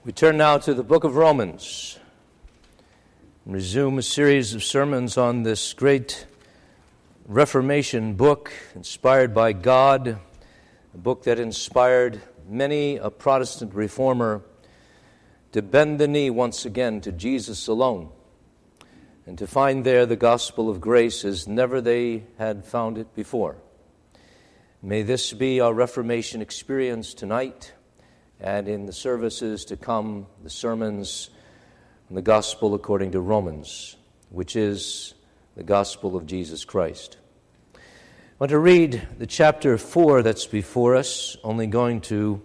We turn now to the book of Romans and resume a series of sermons on this great Reformation book inspired by God, a book that inspired many a Protestant reformer to bend the knee once again to Jesus alone and to find there the gospel of grace as never they had found it before. May this be our Reformation experience tonight and in the services to come, the sermons on the gospel according to Romans, which is the gospel of Jesus Christ. I want to read the chapter 4 that's before us, only going to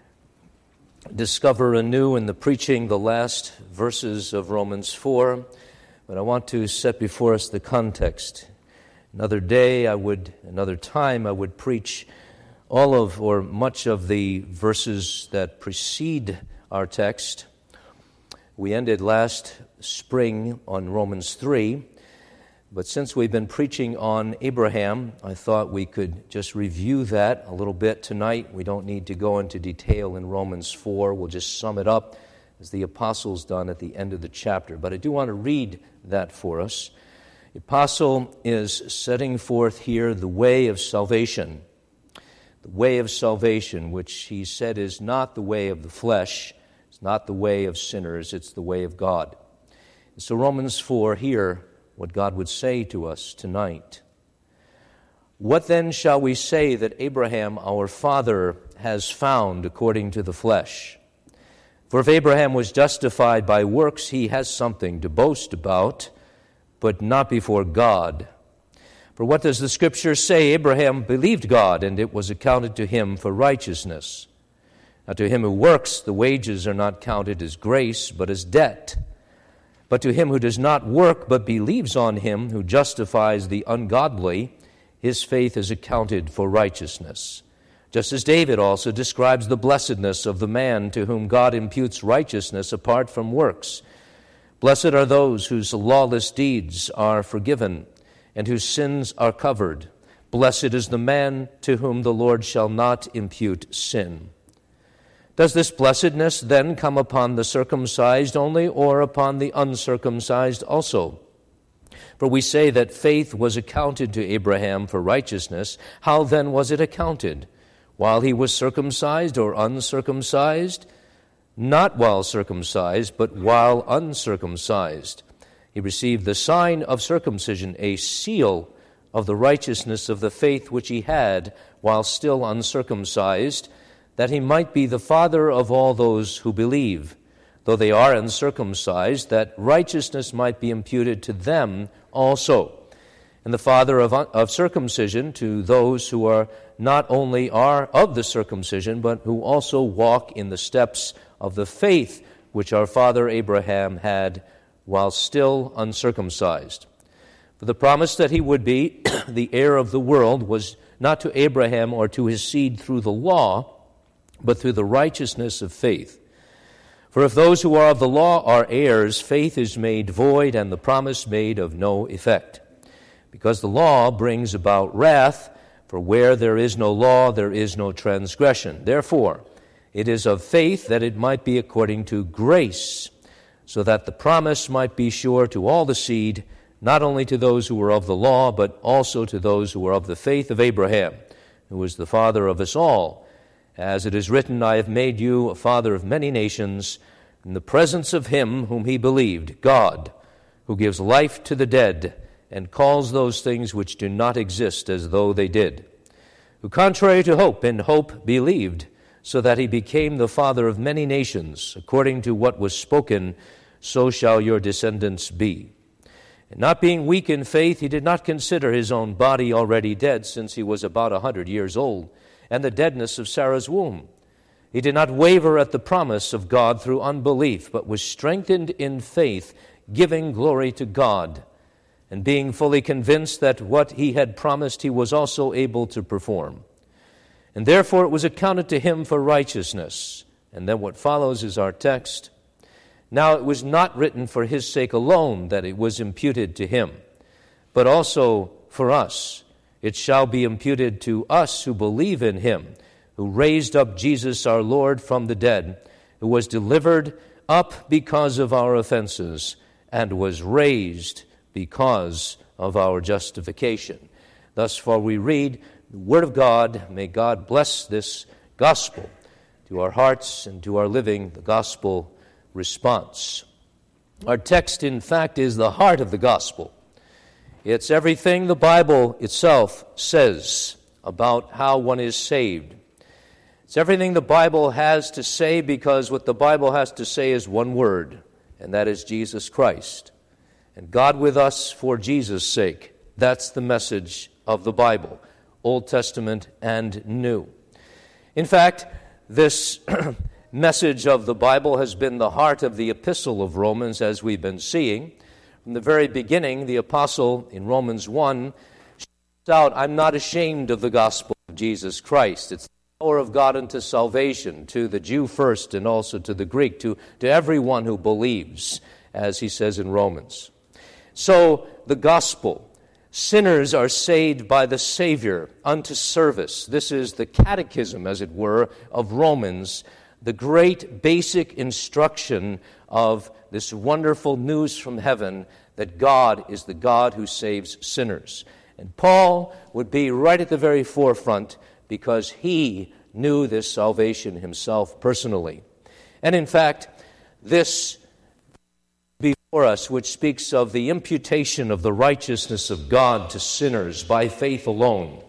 discover anew in the preaching the last verses of Romans 4, but I want to set before us the context. Another time I would preach all of or much of the verses that precede our text. We ended last spring on Romans 3, but since we've been preaching on Abraham, I thought we could just review that a little bit tonight. We don't need to go into detail in Romans 4. We'll just sum it up as the apostles done at the end of the chapter. But I do want to read that for us. The apostle is setting forth here the way of salvation. The way of salvation, which he said is not the way of the flesh, it's not the way of sinners, it's the way of God. And so Romans 4, hear what God would say to us tonight. What then shall we say that Abraham our father has found according to the flesh? For if Abraham was justified by works, he has something to boast about, but not before God. For what does the Scripture say? Abraham believed God, and it was accounted to him for righteousness. Now to him who works, the wages are not counted as grace, but as debt. But to him who does not work, but believes on him who justifies the ungodly, his faith is accounted for righteousness. Just as David also describes the blessedness of the man to whom God imputes righteousness apart from works. Blessed are those whose lawless deeds are forgiven, and whose sins are covered. Blessed is the man to whom the Lord shall not impute sin. Does this blessedness then come upon the circumcised only, or upon the uncircumcised also? For we say that faith was accounted to Abraham for righteousness. How then was it accounted? While he was circumcised or uncircumcised? Not while circumcised, but while uncircumcised. He received the sign of circumcision, a seal of the righteousness of the faith which he had while still uncircumcised, that he might be the father of all those who believe, though they are uncircumcised, that righteousness might be imputed to them also, and the father of circumcision to those who are not only are of the circumcision, but who also walk in the steps of the faith which our father Abraham had while still uncircumcised. For the promise that he would be the heir of the world was not to Abraham or to his seed through the law, but through the righteousness of faith. For if those who are of the law are heirs, faith is made void and the promise made of no effect. Because the law brings about wrath, for where there is no law, there is no transgression. Therefore, it is of faith that it might be according to grace, so that the promise might be sure to all the seed, not only to those who are of the law, but also to those who are of the faith of Abraham, who is the father of us all. As it is written, I have made you a father of many nations, in the presence of him whom he believed, God, who gives life to the dead, and calls those things which do not exist as though they did, who contrary to hope in hope believed, so that he became the father of many nations, according to what was spoken, so shall your descendants be. And not being weak in faith, he did not consider his own body already dead, since he was about 100 years old, and the deadness of Sarah's womb. He did not waver at the promise of God through unbelief, but was strengthened in faith, giving glory to God, and being fully convinced that what he had promised he was also able to perform. And therefore it was accounted to him for righteousness. And then what follows is our text. Now it was not written for his sake alone that it was imputed to him, but also for us. It shall be imputed to us who believe in him, who raised up Jesus our Lord from the dead, who was delivered up because of our offenses and was raised because of our justification. Thus far we read the Word of God. May God bless this gospel to our hearts and to our living the gospel response. Our text, in fact, is the heart of the gospel. It's everything the Bible itself says about how one is saved. It's everything the Bible has to say, because what the Bible has to say is one word, and that is Jesus Christ. And God with us for Jesus' sake. That's the message of the Bible, Old Testament and New. In fact, this message of the Bible has been the heart of the epistle of Romans, as we've been seeing. From the very beginning, the apostle in Romans 1 shouts out, "I'm not ashamed of the gospel of Jesus Christ." It's the power of God unto salvation, to the Jew first and also to the Greek, to everyone who believes, as he says in Romans. So, the gospel. Sinners are saved by the Savior unto service. This is the catechism, as it were, of Romans, the great basic instruction of this wonderful news from heaven that God is the God who saves sinners. And Paul would be right at the very forefront because he knew this salvation himself personally. And in fact, this before us, which speaks of the imputation of the righteousness of God to sinners by faith alone,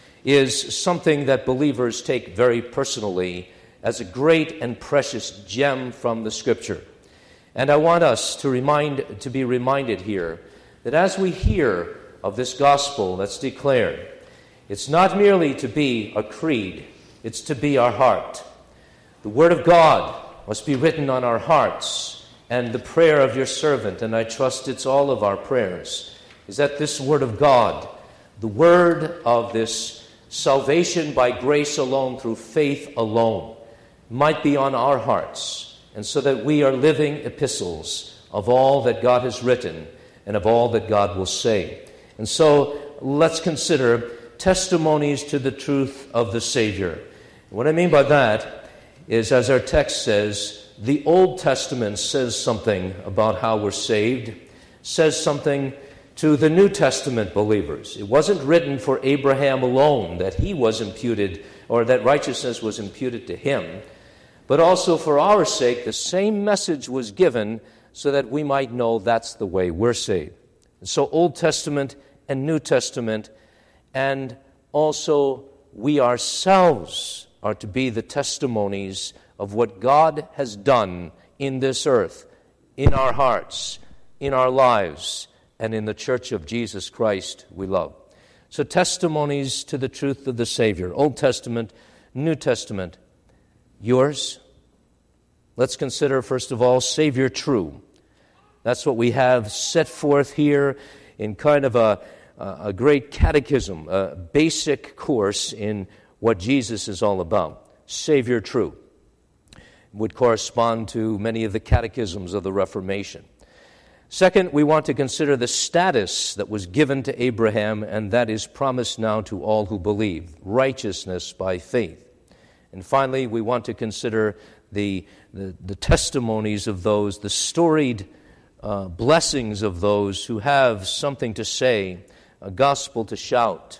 is something that believers take very personally as a great and precious gem from the Scripture. And I want us to be reminded here that as we hear of this gospel that's declared, it's not merely to be a creed, it's to be our heart. The Word of God must be written on our hearts. And the prayer of your servant, and I trust it's all of our prayers, is that this Word of God, the word of this salvation by grace alone, through faith alone, might be on our hearts, and so that we are living epistles of all that God has written and of all that God will say. And so let's consider testimonies to the truth of the Savior. What I mean by that is, as our text says, the Old Testament says something about how we're saved, says something to the New Testament believers. It wasn't written for Abraham alone that he was imputed, or that righteousness was imputed to him, but also for our sake the same message was given so that we might know that's the way we're saved. And so Old Testament and New Testament, and also we ourselves are to be the testimonies of what God has done in this earth, in our hearts, in our lives, and in the church of Jesus Christ we love. So testimonies to the truth of the Savior, Old Testament, New Testament. Yours? Let's consider, first of all, Savior True. That's what we have set forth here in kind of a great catechism, a basic course in what Jesus is all about. Savior True would correspond to many of the catechisms of the Reformation. Second, we want to consider the status that was given to Abraham, and that is promised now to all who believe, righteousness by faith. And finally, we want to consider the testimonies of those, the storied blessings of those who have something to say, a gospel to shout,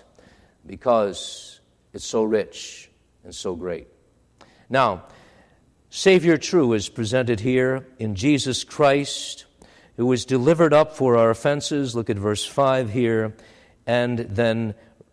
because it's so rich and so great. Now, Savior True is presented here in Jesus Christ, who was delivered up for our offenses, look at verse 5 here, and then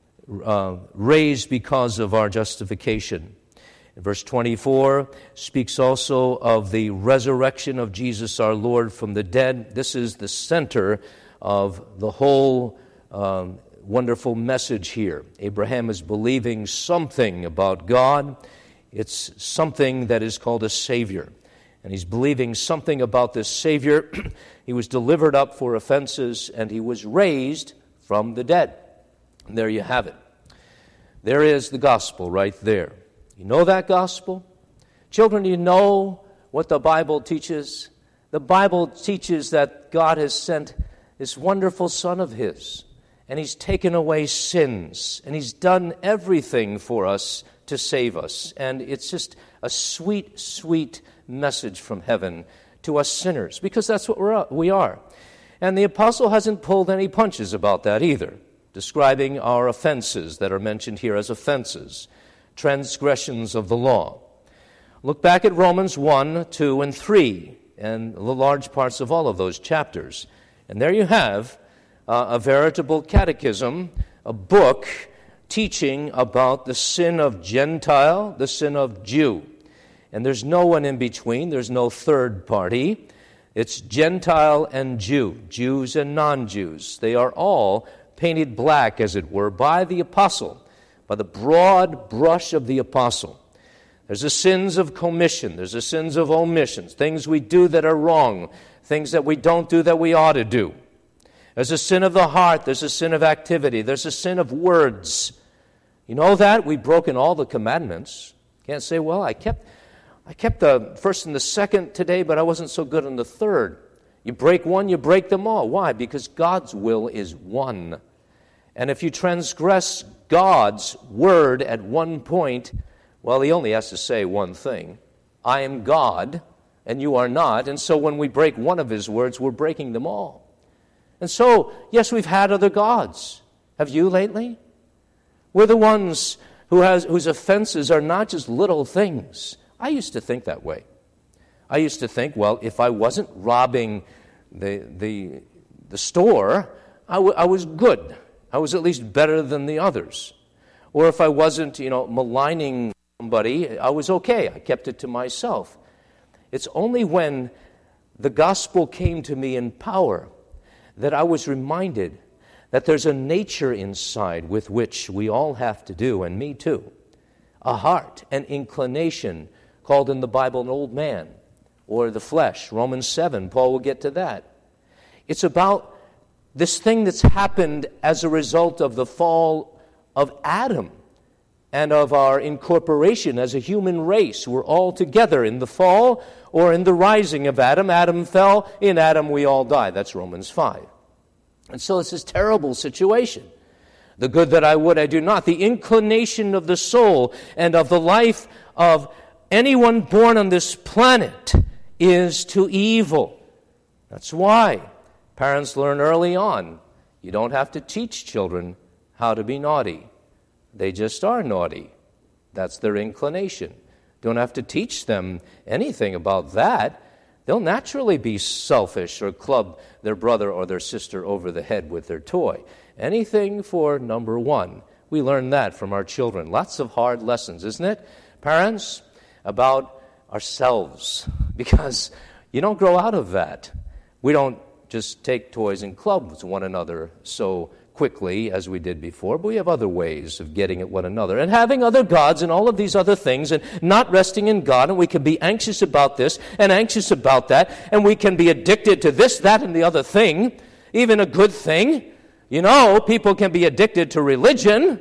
raised because of our justification. Verse 24 speaks also of the resurrection of Jesus our Lord from the dead. This is the center of the whole wonderful message here. Abraham is believing something about God. It's something that is called a Savior. And he's believing something about this Savior. He was delivered up for offenses, and he was raised from the dead. And there you have it. There is the gospel right there. You know that gospel? Children, you know what the Bible teaches? The Bible teaches that God has sent this wonderful Son of His, and He's taken away sins, and He's done everything for us to save us. And it's just a sweet, sweet message from heaven to us sinners, because that's what we are. And the apostle hasn't pulled any punches about that either, describing our offenses that are mentioned here as offenses, transgressions of the law. Look back at Romans 1, 2, and 3, and the large parts of all of those chapters. And there you have a veritable catechism, a book teaching about the sin of Gentile, the sin of Jew. And there's no one in between. There's no third party. It's Gentile and Jew, Jews and non-Jews. They are all painted black, as it were, by the apostle, by the broad brush of the apostle. There's the sins of commission. There's the sins of omissions, things we do that are wrong, things that we don't do that we ought to do. There's a sin of the heart. There's a sin of activity. There's a sin of words. You know that? We've broken all the commandments. Can't say, well, I kept the first and the second today, but I wasn't so good on the third. You break one, you break them all. Why? Because God's will is one. And if you transgress God's word at one point, well, he only has to say one thing. I am God, and you are not. And so when we break one of his words, we're breaking them all. And so, yes, we've had other gods. Have you lately? We're the ones whose offenses are not just little things. I used to think that way. I used to think, well, if I wasn't robbing the store, I was good. I was at least better than the others. Or if I wasn't, maligning somebody, I was okay. I kept it to myself. It's only when the gospel came to me in power that I was reminded that there's a nature inside with which we all have to do, and me too. A heart, an inclination, called in the Bible an old man, or the flesh. Romans 7, Paul will get to that. It's about this thing that's happened as a result of the fall of Adam and of our incorporation as a human race. We're all together in the fall or in the rising of Adam. Adam fell. In Adam we all die. That's Romans 5. And so it's this terrible situation. The good that I would, I do not. The inclination of the soul and of the life of anyone born on this planet is to evil. That's why parents learn early on. You don't have to teach children how to be naughty. They just are naughty. That's their inclination. Don't have to teach them anything about that. They'll naturally be selfish or club their brother or their sister over the head with their toy. Anything for number one. We learn that from our children. Lots of hard lessons, isn't it? Parents, about ourselves, because you don't grow out of that. We don't just take toys and club with one another so quickly as we did before, but we have other ways of getting at one another and having other gods and all of these other things and not resting in God, and we can be anxious about this and anxious about that, and we can be addicted to this, that, and the other thing, even a good thing. People can be addicted to religion,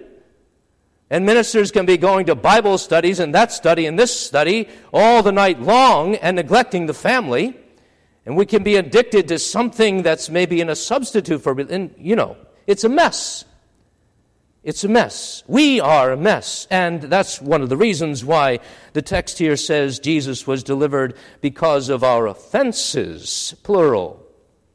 and ministers can be going to Bible studies and that study and this study all the night long and neglecting the family, and we can be addicted to something that's maybe in a substitute for, it's a mess. It's a mess. We are a mess. And that's one of the reasons why the text here says Jesus was delivered because of our offenses, plural.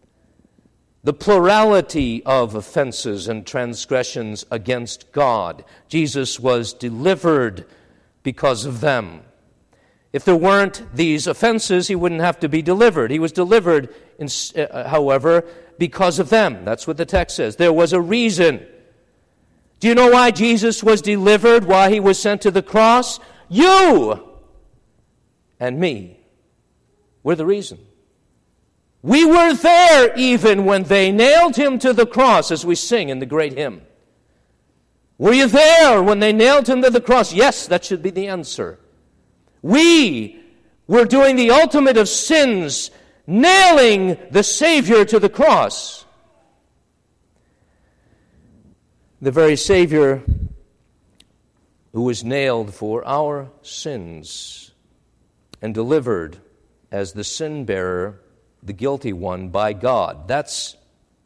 The plurality of offenses and transgressions against God. Jesus was delivered because of them. If there weren't these offenses, he wouldn't have to be delivered. He was delivered, however, because of them. That's what the text says. There was a reason. Do you know why Jesus was delivered, why he was sent to the cross? You and me were the reason. We were there even when they nailed him to the cross, as we sing in the great hymn. Were you there when they nailed him to the cross? Yes, that should be the answer. We were doing the ultimate of sins, nailing the Savior to the cross. The very Savior who was nailed for our sins and delivered as the sin bearer, the guilty one, by God. That's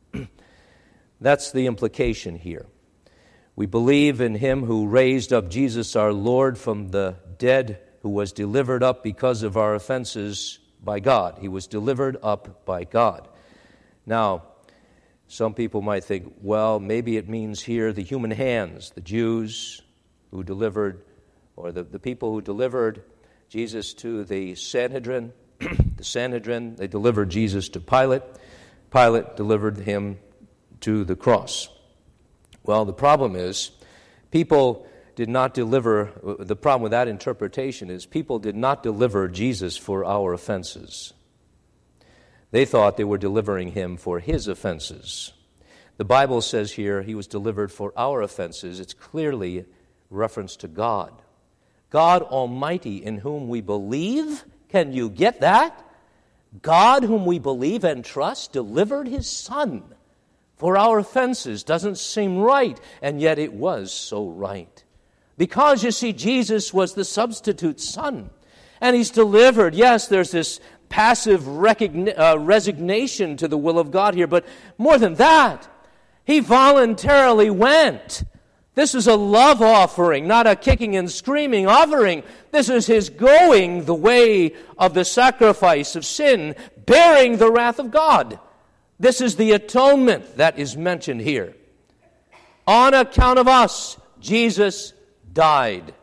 the implication here. We believe in him who raised up Jesus our Lord from the dead who was delivered up because of our offenses by God. He was delivered up by God. Now, some people might think, well, maybe it means here the human hands, the Jews who delivered, or the people who delivered Jesus to the Sanhedrin. The Sanhedrin, they delivered Jesus to Pilate. Pilate delivered him to the cross. Well, the problem is, people did not deliver, the problem with that interpretation is people did not deliver Jesus for our offenses. They thought they were delivering him for his offenses. The Bible says here he was delivered for our offenses. It's clearly reference to God. God Almighty, in whom we believe. Can you get that? God, whom we believe and trust, delivered his Son for our offenses. Doesn't seem right, and yet it was so right. Because, you see, Jesus was the substitute Son, and he's delivered. Yes, there's this passive resignation to the will of God here, but more than that, he voluntarily went. This is a love offering, not a kicking and screaming offering. This is his going the way of the sacrifice of sin, bearing the wrath of God. This is the atonement that is mentioned here. On account of us, Jesus died.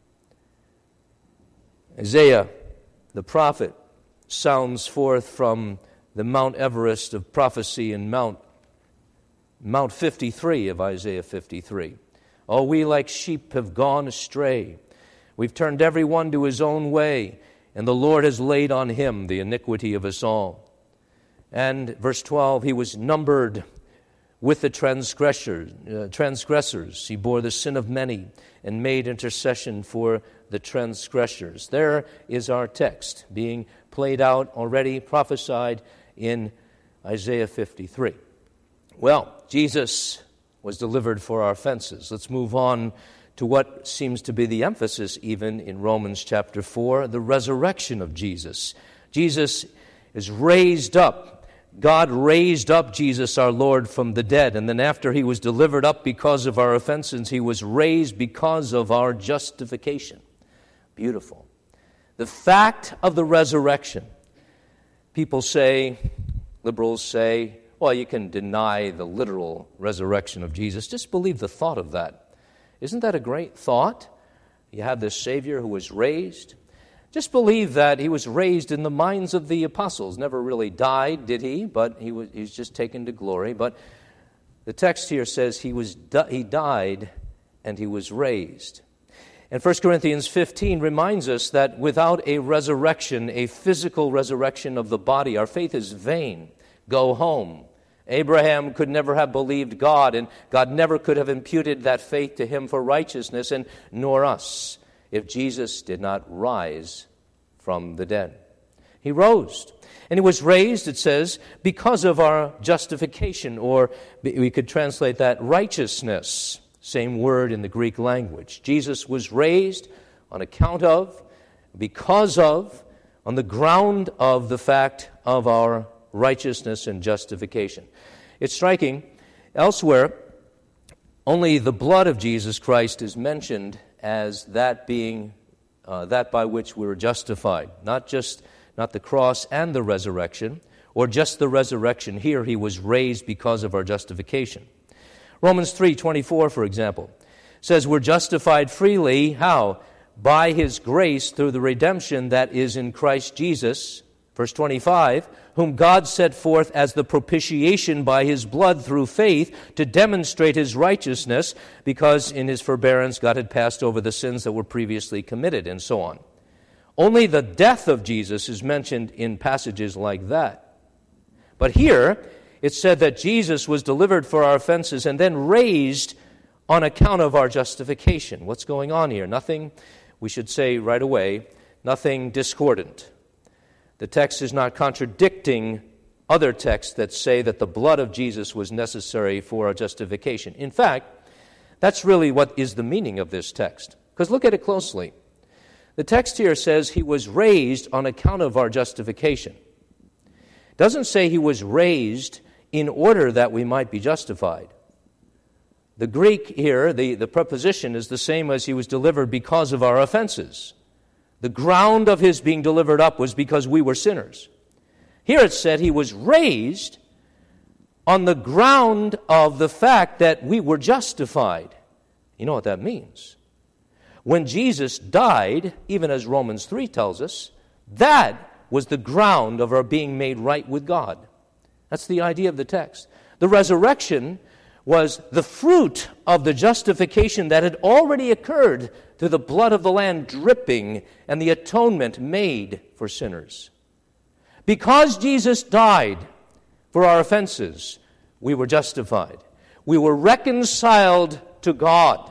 Isaiah, the prophet, sounds forth from the Mount Everest of prophecy in Mount 53 of Isaiah 53. Oh, we like sheep have gone astray. We've turned every one to his own way, and the Lord has laid on him the iniquity of us all. And verse 12, he was numbered with the transgressors. He bore the sin of many and made intercession for the transgressors. There is our text being played out already, prophesied in Isaiah 53. Well, Jesus was delivered for our offenses. Let's move on to what seems to be the emphasis even in Romans chapter 4, the resurrection of Jesus. Jesus is raised up. God raised up Jesus our Lord from the dead, and then after he was delivered up because of our offenses, he was raised because of our justification. Beautiful. The fact of the resurrection. People say, liberals say, well, you can deny the literal resurrection of Jesus. Just believe the thought of that. Isn't that a great thought? You have this Savior who was raised. Just believe that he was raised in the minds of the apostles. Never really died, did he? But he was just taken to glory. But the text here says he died and he was raised. And 1 Corinthians 15 reminds us that without a resurrection, a physical resurrection of the body, our faith is vain. Go home. Abraham could never have believed God, and God never could have imputed that faith to him for righteousness, and nor us, if Jesus did not rise from the dead. He rose. And he was raised, it says, because of our justification, or we could translate that righteousness. Same word in the Greek language. Jesus was raised on account of, because of, on the ground of the fact of our righteousness and justification. It's striking. Elsewhere, only the blood of Jesus Christ is mentioned as that being that by which we were justified. Not the cross and the resurrection, or just the resurrection. Here he was raised because of our justification. Romans 3:24, for example, says we're justified freely. How? By his grace through the redemption that is in Christ Jesus. Verse 25, whom God set forth as the propitiation by his blood through faith to demonstrate his righteousness, because in his forbearance God had passed over the sins that were previously committed, and so on. Only the death of Jesus is mentioned in passages like that. But here, it said that Jesus was delivered for our offenses and then raised on account of our justification. What's going on here? Nothing, we should say right away, nothing discordant. The text is not contradicting other texts that say that the blood of Jesus was necessary for our justification. In fact, that's really what is the meaning of this text. Because look at it closely. The text here says he was raised on account of our justification. It doesn't say he was raised in order that we might be justified. The Greek here, the preposition is the same as he was delivered because of our offenses. The ground of his being delivered up was because we were sinners. Here it said he was raised on the ground of the fact that we were justified. You know what that means? When Jesus died, even as Romans 3 tells us, that was the ground of our being made right with God. That's the idea of the text. The resurrection was the fruit of the justification that had already occurred through the blood of the Lamb dripping and the atonement made for sinners. Because Jesus died for our offenses, we were justified. We were reconciled to God.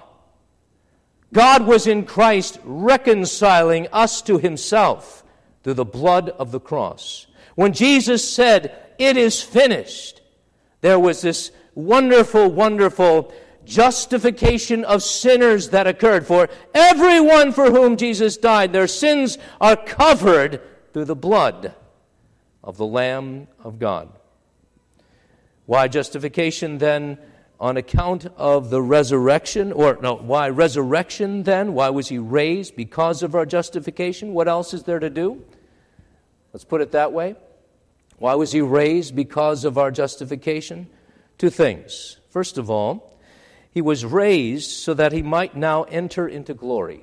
God was in Christ reconciling us to himself through the blood of the cross. When Jesus said, "It is finished," there was this wonderful, wonderful justification of sinners that occurred. For everyone for whom Jesus died, their sins are covered through the blood of the Lamb of God. Why justification then? On account of the resurrection, why resurrection then? Why was he raised? Because of our justification. What else is there to do? Let's put it that way. Why was he raised? Because of our justification. Two things. First of all, he was raised so that he might now enter into glory.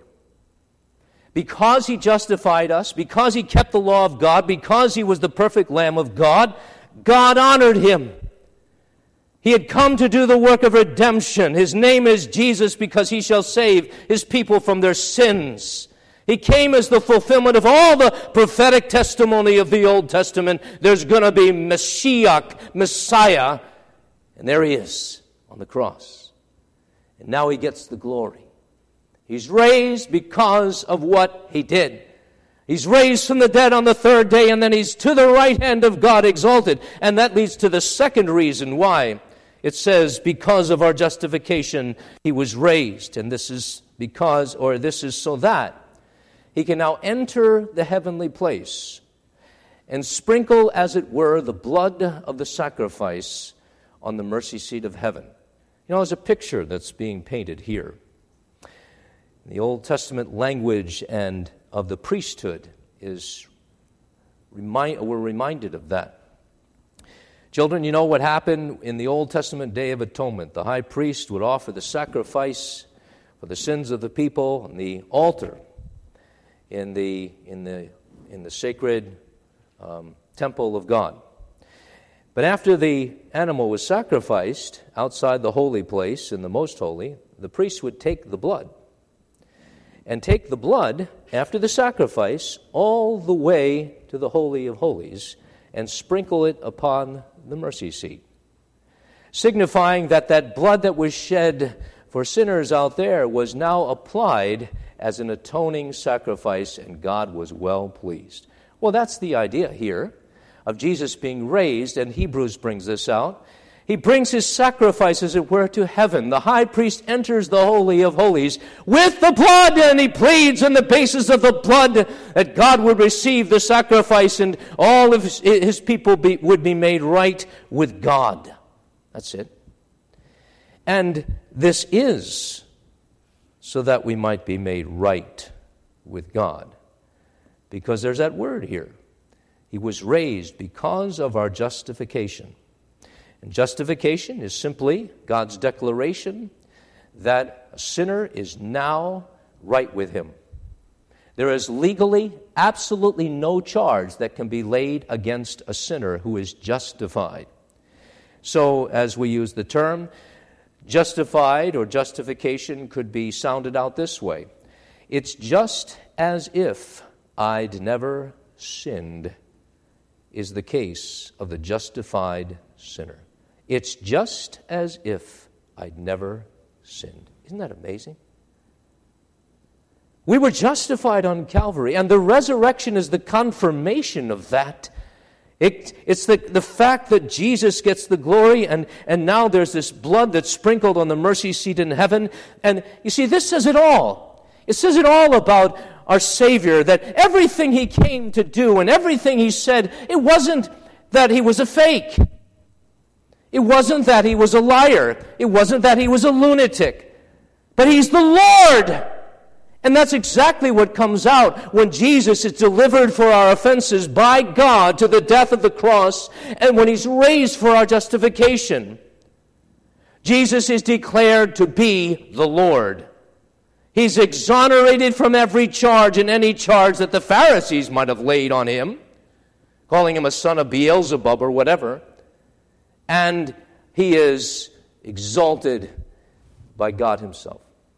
Because he justified us, because he kept the law of God, because he was the perfect Lamb of God, God honored him. He had come to do the work of redemption. His name is Jesus because he shall save his people from their sins. He came as the fulfillment of all the prophetic testimony of the Old Testament. There's going to be Messiah, and there he is on the cross. And now he gets the glory. He's raised because of what he did. He's raised from the dead on the third day, and then he's to the right hand of God exalted. And that leads to the second reason why. It says, because of our justification, he was raised. And this is so that he can now enter the heavenly place and sprinkle, as it were, the blood of the sacrifice on the mercy seat of heaven. You know, there's a picture that's being painted here. The Old Testament language and of the priesthood we're reminded of that. Children, you know what happened in the Old Testament Day of Atonement? The high priest would offer the sacrifice for the sins of the people on the altar in the sacred temple of God. But after the animal was sacrificed outside the holy place in the most holy, the priest would take the blood. And take the blood after the sacrifice all the way to the Holy of Holies and sprinkle it upon the mercy seat, signifying that that blood that was shed for sinners out there was now applied as an atoning sacrifice, and God was well pleased. Well, that's the idea here of Jesus being raised, and Hebrews brings this out. He brings his sacrifice, as it were, to heaven. The high priest enters the Holy of Holies with the blood, and he pleads on the basis of the blood that God would receive the sacrifice and all of his people would be made right with God. That's it. And this is so that we might be made right with God. Because there's that word here. He was raised because of our justification. And justification is simply God's declaration that a sinner is now right with him. There is legally absolutely no charge that can be laid against a sinner who is justified. So, as we use the term, justified or justification could be sounded out this way. It's just as if I'd never sinned is the case of the justified sinner. It's just as if I'd never sinned. Isn't that amazing? We were justified on Calvary, and the resurrection is the confirmation of that. It's the fact that Jesus gets the glory, and now there's this blood that's sprinkled on the mercy seat in heaven. And you see, this says it all. It says it all about our Savior, that everything he came to do and everything he said, it wasn't that he was a fake. It wasn't that he was a liar. It wasn't that he was a lunatic. But he's the Lord. And that's exactly what comes out when Jesus is delivered for our offenses by God to the death of the cross, and when he's raised for our justification. Jesus is declared to be the Lord. He's exonerated from every charge and any charge that the Pharisees might have laid on him, calling him a son of Beelzebub or whatever. And he is exalted by God himself.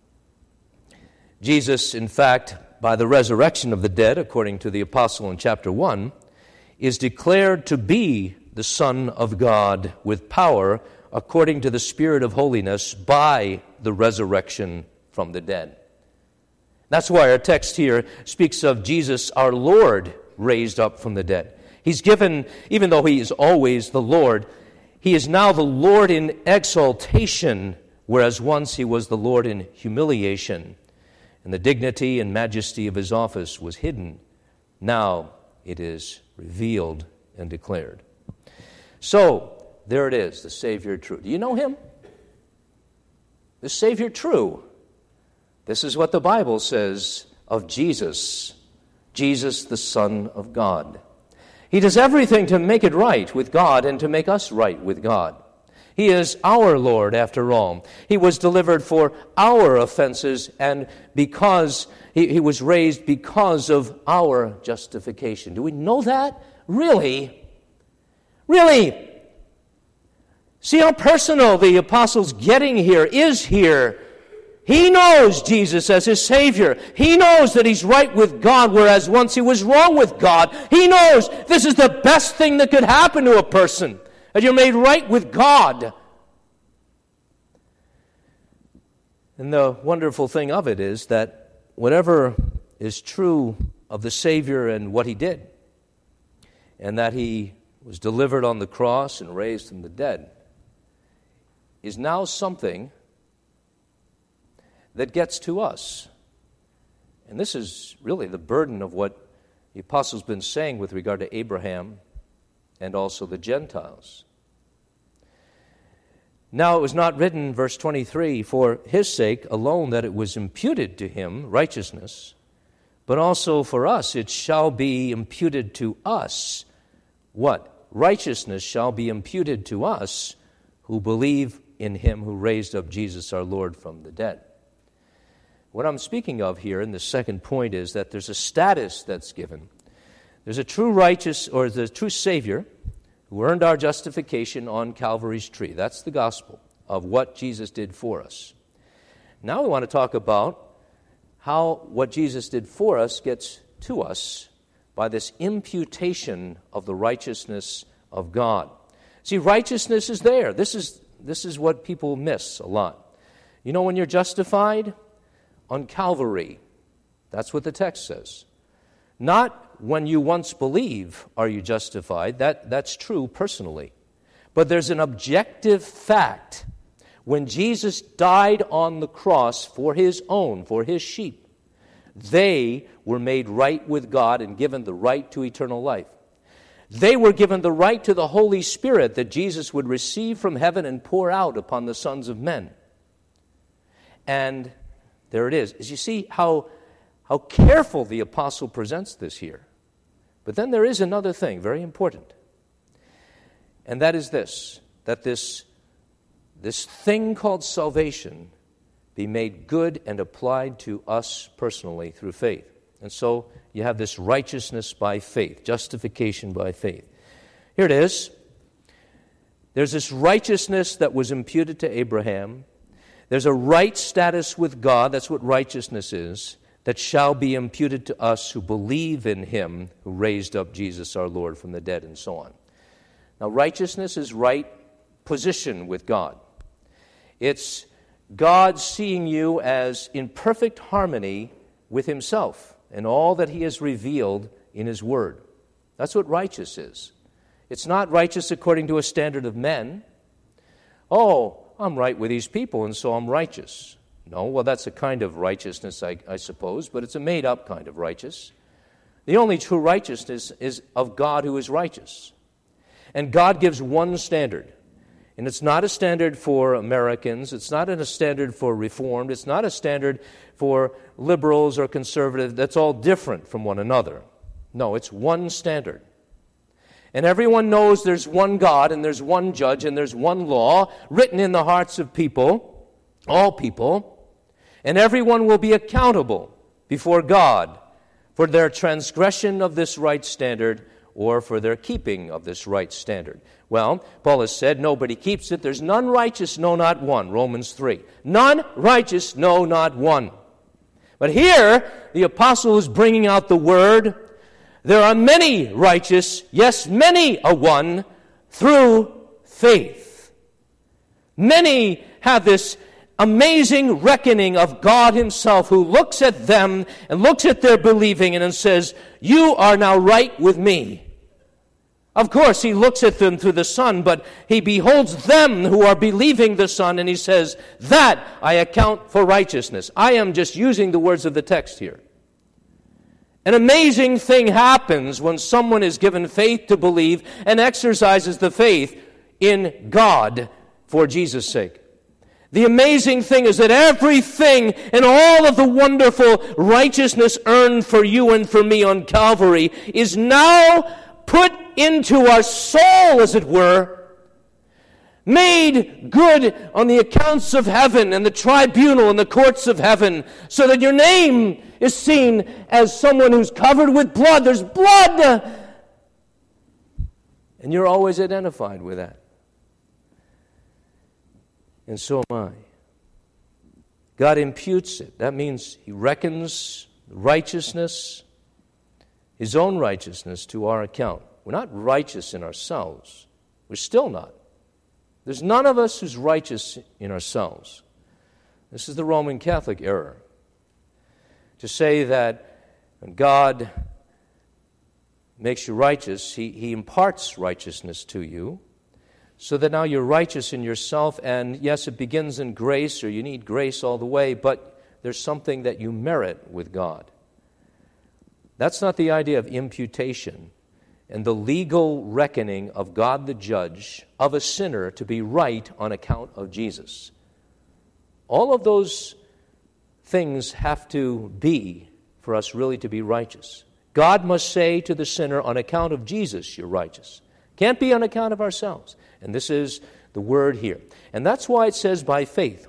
Jesus, in fact, by the resurrection of the dead, according to the apostle in chapter 1, is declared to be the Son of God with power according to the Spirit of holiness by the resurrection from the dead. That's why our text here speaks of Jesus, our Lord, raised up from the dead. He's given, even though he is always the Lord, he is now the Lord in exaltation, whereas once he was the Lord in humiliation. And the dignity and majesty of his office was hidden. Now it is revealed and declared. So, there it is, the Savior true. Do you know him? The Savior true. This is what the Bible says of Jesus. Jesus, the Son of God. He does everything to make it right with God and to make us right with God. He is our Lord, after all. He was delivered for our offenses, and because he was raised because of our justification. Do we know that? Really? Really? See how personal the apostle's getting here, is here. He knows Jesus as his Savior. He knows that he's right with God, whereas once he was wrong with God. He knows this is the best thing that could happen to a person, that you're made right with God. And the wonderful thing of it is that whatever is true of the Savior and what he did, and that he was delivered on the cross and raised from the dead, is now something that gets to us. And this is really the burden of what the apostle's been saying with regard to Abraham and also the Gentiles. Now it was not written, verse 23, for his sake alone that it was imputed to him, righteousness, but also for us it shall be imputed to us. What? Righteousness shall be imputed to us who believe in him who raised up Jesus our Lord from the dead. What I'm speaking of here in the second point is that there's a status that's given. There's a true righteous, or the true Savior, who earned our justification on Calvary's tree. That's the gospel of what Jesus did for us. Now we want to talk about how what Jesus did for us gets to us by this imputation of the righteousness of God. See, righteousness is there. This is what people miss a lot. You know, when you're justified on Calvary, that's what the text says. Not when you once believe are you justified. That's true personally. But there's an objective fact. When Jesus died on the cross for his own, for his sheep, they were made right with God and given the right to eternal life. They were given the right to the Holy Spirit that Jesus would receive from heaven and pour out upon the sons of men. And there it is. As you see how careful the apostle presents this here. But then there is another thing, very important. And that is this, that this thing called salvation be made good and applied to us personally through faith. And so you have this righteousness by faith, justification by faith. Here it is. There's this righteousness that was imputed to Abraham. There's a right status with God, that's what righteousness is, that shall be imputed to us who believe in him who raised up Jesus our Lord from the dead, and so on. Now, righteousness is right position with God. It's God seeing you as in perfect harmony with himself and all that he has revealed in his word. That's what righteous is. It's not righteous according to a standard of men. Oh, I'm right with these people, and so I'm righteous. No, well, that's a kind of righteousness, I suppose, but it's a made-up kind of righteous. The only true righteousness is of God who is righteous. And God gives one standard. And it's not a standard for Americans. It's not a standard for Reformed. It's not a standard for liberals or conservatives. That's all different from one another. No, it's one standard. And everyone knows there's one God and there's one judge and there's one law written in the hearts of people, all people, and everyone will be accountable before God for their transgression of this right standard or for their keeping of this right standard. Well, Paul has said, nobody keeps it. There's none righteous, no, not one. Romans 3. None righteous, no, not one. But here, the apostle is bringing out the word, there are many righteous, yes, many a one, through faith. Many have this amazing reckoning of God himself, who looks at them and looks at their believing and says, you are now right with me. Of course, he looks at them through the Son, but he beholds them who are believing the Son, and he says, that I account for righteousness. I am just using the words of the text here. An amazing thing happens when someone is given faith to believe and exercises the faith in God for Jesus' sake. The amazing thing is that everything and all of the wonderful righteousness earned for you and for me on Calvary is now put into our soul, as it were, made good on the accounts of heaven and the tribunal and the courts of heaven, so that your name is seen as someone who's covered with blood. There's blood! And you're always identified with that. And so am I. God imputes it. That means he reckons righteousness, his own righteousness, to our account. We're not righteous in ourselves. We're still not. There's none of us who's righteous in ourselves. This is the Roman Catholic error. To say that when God makes you righteous, he imparts righteousness to you, so that now you're righteous in yourself, and yes, it begins in grace, or you need grace all the way, but there's something that you merit with God. That's not the idea of imputation and the legal reckoning of God the judge of a sinner to be right on account of Jesus. All of those things have to be for us really to be righteous. God must say to the sinner, on account of Jesus, you're righteous. Can't be on account of ourselves. And this is the word here. And that's why it says by faith.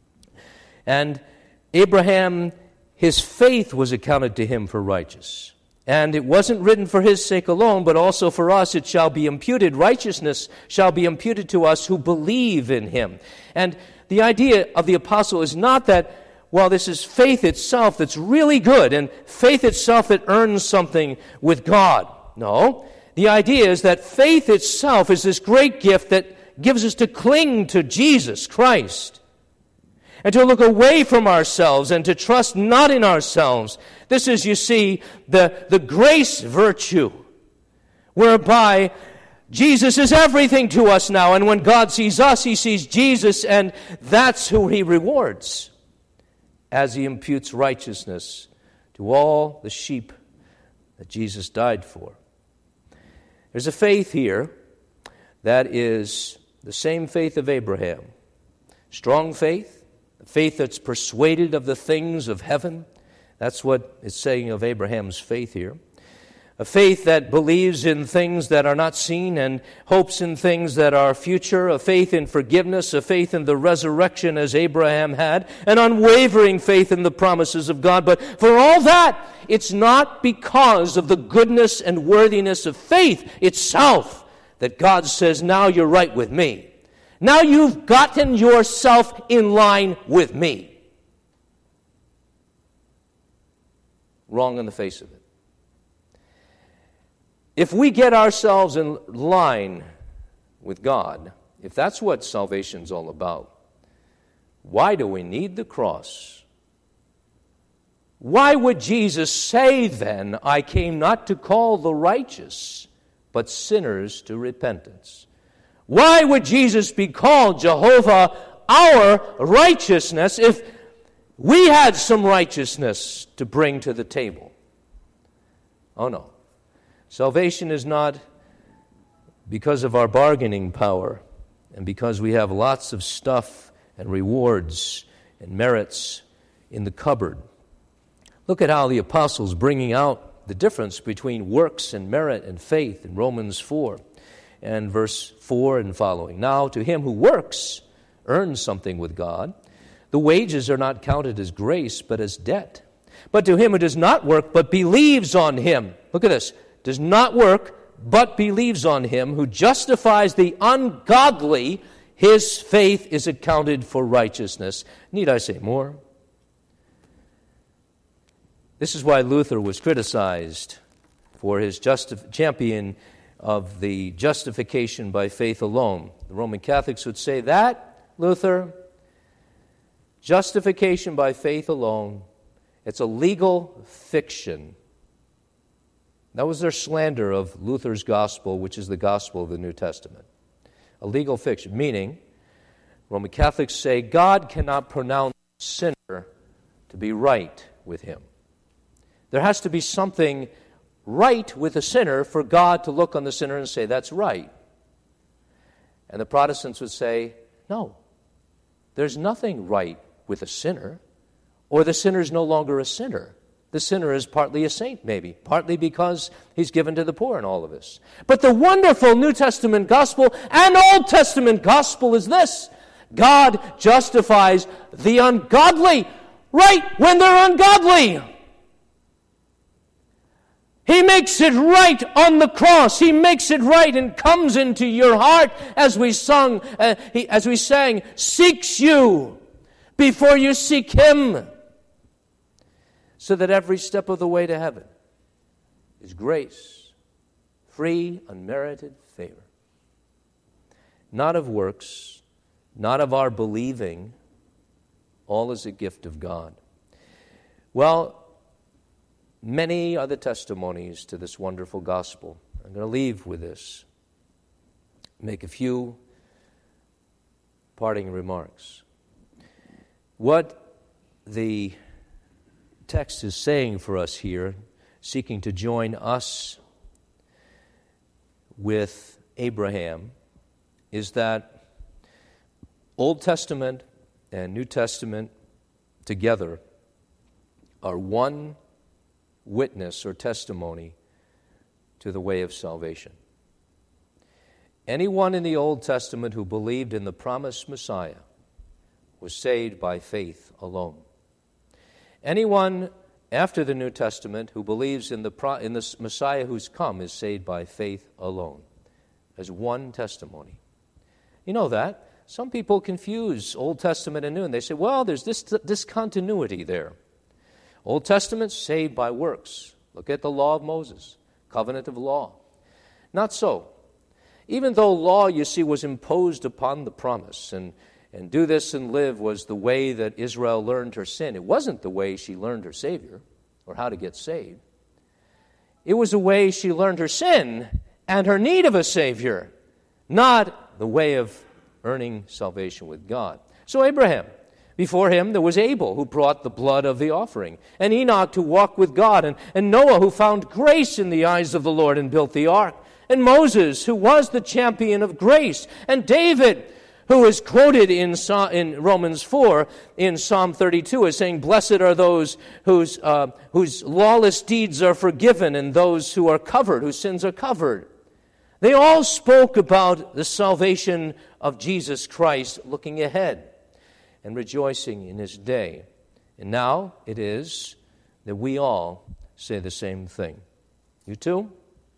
And Abraham, his faith was accounted to him for righteous. And it wasn't written for his sake alone, but also for us it shall be imputed. Righteousness shall be imputed to us who believe in him. And the idea of the apostle is not that, well, this is faith itself that's really good, and faith itself that earns something with God. No. The idea is that faith itself is this great gift that gives us to cling to Jesus Christ and to look away from ourselves and to trust not in ourselves. This is, you see, the grace virtue, whereby Jesus is everything to us now, and when God sees us, he sees Jesus, and that's who he rewards as he imputes righteousness to all the sheep that Jesus died for. There's a faith here that is the same faith of Abraham. Strong faith, a faith that's persuaded of the things of heaven. That's what it's saying of Abraham's faith here. A faith that believes in things that are not seen and hopes in things that are future. A faith in forgiveness, a faith in the resurrection as Abraham had. An unwavering faith in the promises of God. But for all that, it's not because of the goodness and worthiness of faith itself that God says, now you're right with me. Now you've gotten yourself in line with me. Wrong in the face of it. If we get ourselves in line with God, if that's what salvation's all about, why do we need the cross? Why would Jesus say then, I came not to call the righteous, but sinners to repentance? Why would Jesus be called Jehovah our righteousness if we had some righteousness to bring to the table? Oh no. Salvation is not because of our bargaining power. and because we have lots of stuff and rewards and merits in the cupboard. Look at how the apostles bringing out the difference between works and merit and faith in Romans 4 and verse 4 and following. Now, to him who works, earns something with God, the wages are not counted as grace, but as debt. But to him who does not work, but believes on him, look at this, does not work, but believes on him who justifies the ungodly, his faith is accounted for righteousness. Need I say more? This is why Luther was criticized for his champion of the justification by faith alone. The Roman Catholics would say that, Luther, justification by faith alone, it's a legal fiction. That was their slander of Luther's gospel, which is the gospel of the New Testament. A legal fiction, meaning Roman Catholics say God cannot pronounce a sinner to be right with him. There has to be something right with a sinner for God to look on the sinner and say, that's right. And the Protestants would say, no, there's nothing right with a sinner, or the sinner is no longer a sinner. The sinner is partly a saint, maybe, partly because he's given to the poor in all of this. But the wonderful New Testament gospel and Old Testament gospel is this: God justifies the ungodly right when they're ungodly. He makes it right on the cross. He makes it right and comes into your heart as we sang, seeks you before you seek him. So that every step of the way to heaven is grace, free, unmerited favor. Not of works, not of our believing, all is a gift of God. Well, many are the testimonies to this wonderful gospel. I'm going to leave with this, make a few parting remarks. What the text is saying for us here, seeking to join us with Abraham, is that Old Testament and New Testament together are one witness or testimony to the way of salvation. Anyone in the Old Testament who believed in the promised Messiah was saved by faith alone. Anyone after the New Testament who believes in the Messiah who's come is saved by faith alone. As one testimony. You know that. Some people confuse Old Testament and New, and they say, well, there's this discontinuity there. Old Testament, saved by works. Look at the law of Moses, covenant of law. Not so. Even though law, you see, was imposed upon the promise, and do this and live was the way that Israel learned her sin. It wasn't the way she learned her Savior or how to get saved. It was the way she learned her sin and her need of a Savior, not the way of earning salvation with God. So Abraham, before him there was Abel who brought the blood of the offering, and Enoch who walked with God, and Noah who found grace in the eyes of the Lord and built the ark, and Moses who was the champion of grace, and David who is quoted in Romans 4 in Psalm 32 as saying, blessed are those whose lawless deeds are forgiven and those who are covered, whose sins are covered. They all spoke about the salvation of Jesus Christ looking ahead and rejoicing in his day. And now it is that we all say the same thing. You too?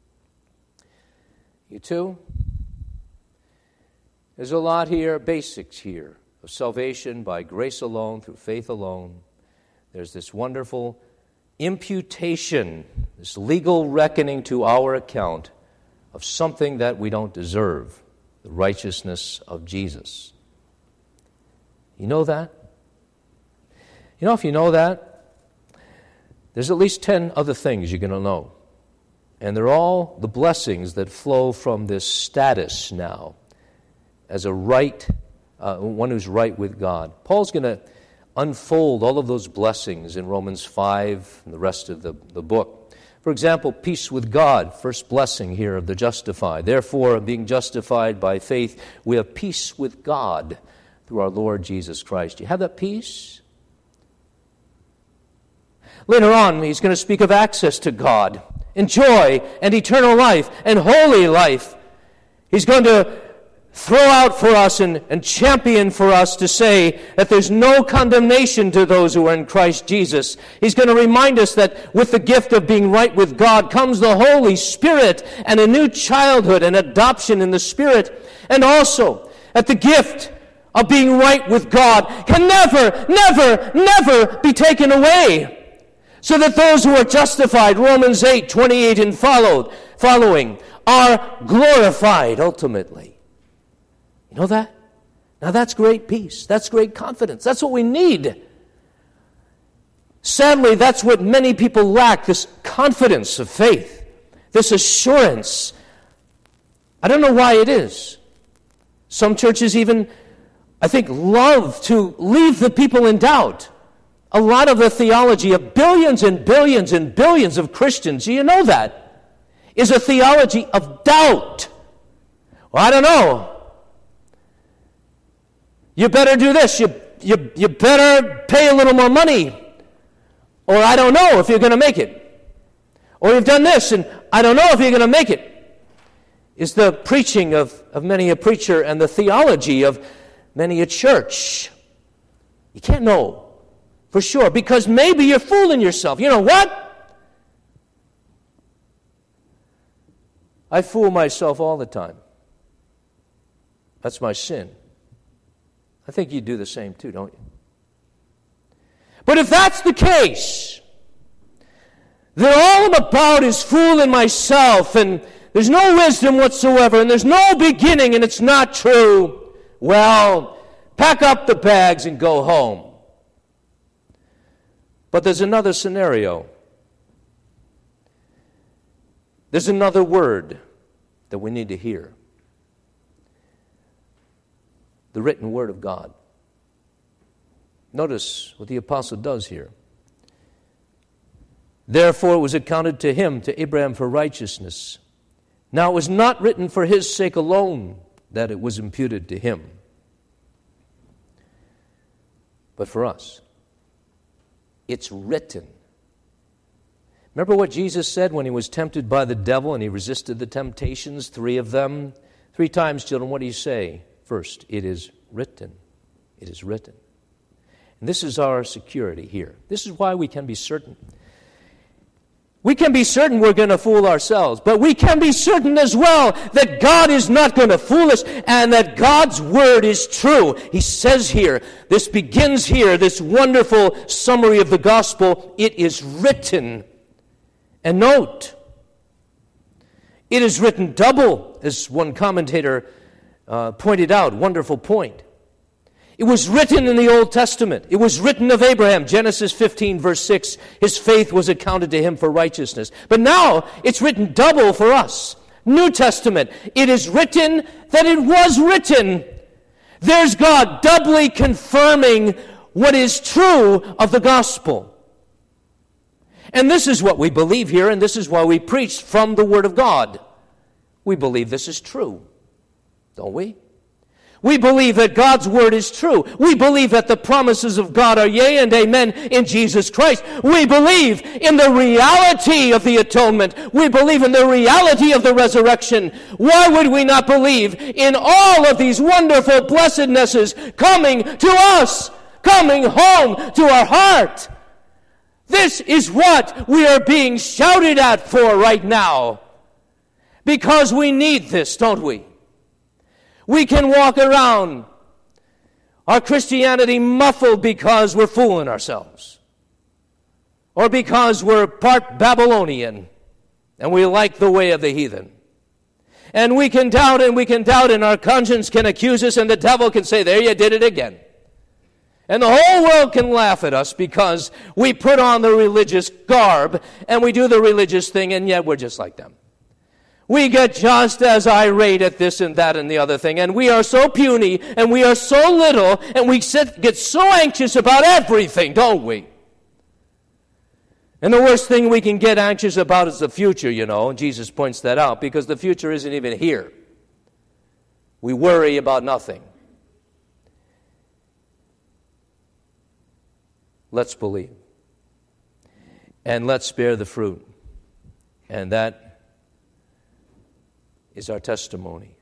You too? There's a lot here, basics here, of salvation by grace alone, through faith alone. There's this wonderful imputation, this legal reckoning to our account of something that we don't deserve, the righteousness of Jesus. You know that? You know, if you know that, there's at least 10 other things you're going to know. And they're all the blessings that flow from this status now as a right, one who's right with God. Paul's going to unfold all of those blessings in Romans 5 and the rest of the book. For example, peace with God, first blessing here of the justified. Therefore, being justified by faith, we have peace with God through our Lord Jesus Christ. Do you have that peace? Later on, he's going to speak of access to God, and joy, and eternal life, and holy life. He's going to throw out for us and champion for us to say that there's no condemnation to those who are in Christ Jesus. He's going to remind us that with the gift of being right with God comes the Holy Spirit and a new childhood and adoption in the Spirit. And also that the gift of being right with God can never, never, never be taken away. So that those who are justified, Romans 8:28 and following, are glorified ultimately. You know that? Now that's great peace. That's great confidence. That's what we need. Sadly, that's what many people lack, this confidence of faith, this assurance. I don't know why it is. Some churches even, I think, love to leave the people in doubt. A lot of the theology of billions and billions and billions of Christians, you know that, is a theology of doubt. Well, I don't know. You better do this. You better pay a little more money. Or I don't know if you're going to make it. Or you've done this, and I don't know if you're going to make it. Is the preaching of many a preacher and the theology of many a church. You can't know for sure, because maybe you're fooling yourself. You know what? I fool myself all the time. That's my sin. I think you do the same too, don't you? But if that's the case, that all I'm about is fooling myself, and there's no wisdom whatsoever, and there's no beginning, and it's not true, well, pack up the bags and go home. But there's another scenario. There's another word that we need to hear. The written word of God. Notice what the apostle does here. Therefore it was accounted to him, to Abraham, for righteousness. Now it was not written for his sake alone that it was imputed to him, but for us. It's written. Remember what Jesus said when he was tempted by the devil and he resisted the temptations, 3 of them? 3 times, children, what do you say? First, it is written. It is written. And this is our security here. This is why we can be certain. We can be certain we're going to fool ourselves, but we can be certain as well that God is not going to fool us and that God's word is true. He says here, this begins here, this wonderful summary of the gospel, it is written. And note, it is written double, as one commentator pointed out, wonderful point. It was written in the Old Testament. It was written of Abraham, Genesis 15, verse 6. His faith was accounted to him for righteousness. But now it's written double for us. New Testament. It is written that it was written. There's God doubly confirming what is true of the gospel. And this is what we believe here, and this is why we preach from the Word of God. We believe this is true. Don't we? We believe that God's word is true. We believe that the promises of God are yea and amen in Jesus Christ. We believe in the reality of the atonement. We believe in the reality of the resurrection. Why would we not believe in all of these wonderful blessednesses coming to us, coming home to our heart? This is what we are being shouted at for right now. Because we need this, don't we? We can walk around our Christianity muffled because we're fooling ourselves. Or because we're part Babylonian and we like the way of the heathen. And we can doubt and our conscience can accuse us and the devil can say, there you did it again. And the whole world can laugh at us because we put on the religious garb and we do the religious thing and yet we're just like them. We get just as irate at this and that and the other thing, and we are so puny, and we are so little, and we get so anxious about everything, don't we? And the worst thing we can get anxious about is the future, and Jesus points that out, because the future isn't even here. We worry about nothing. Let's believe. And let's bear the fruit. And that is our testimony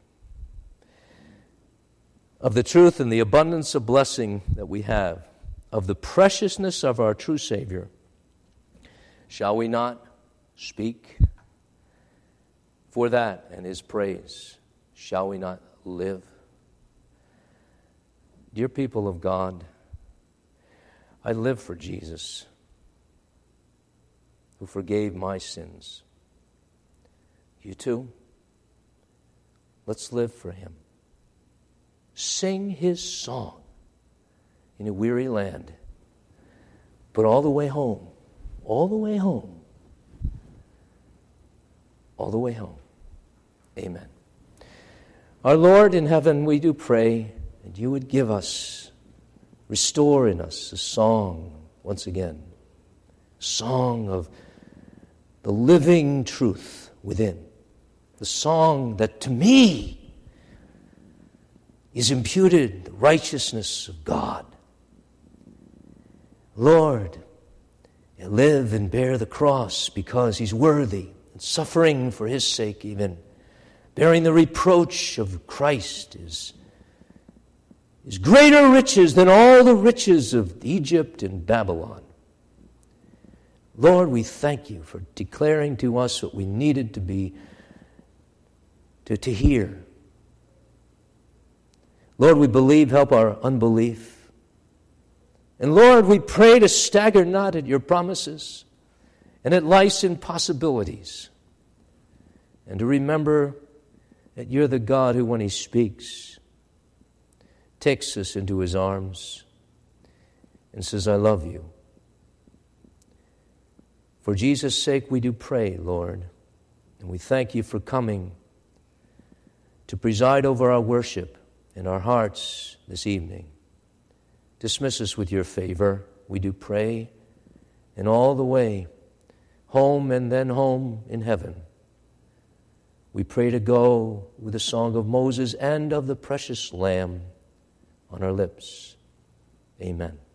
of the truth and the abundance of blessing that we have, of the preciousness of our true Savior. Shall we not speak for that and His praise? Shall we not live? Dear people of God, I live for Jesus, who forgave my sins. You too? Let's live for Him. Sing His song in a weary land, but all the way home, amen. Our Lord in heaven, we do pray that You would give us, restore in us a song once again, a song of the living truth within, the song that to me is imputed the righteousness of God. Lord, live and bear the cross because He's worthy, and suffering for His sake even, bearing the reproach of Christ is greater riches than all the riches of Egypt and Babylon. Lord, we thank You for declaring to us what we needed to be, to hear. Lord, we believe, help our unbelief. And Lord, we pray to stagger not at Your promises and at life's impossibilities, and to remember that You're the God who, when He speaks, takes us into His arms and says, I love You. For Jesus' sake we do pray, Lord, and we thank You for coming to preside over our worship in our hearts this evening. Dismiss us with Your favor, we do pray, and all the way home and then home in heaven. We pray to go with the song of Moses and of the precious Lamb on our lips. Amen.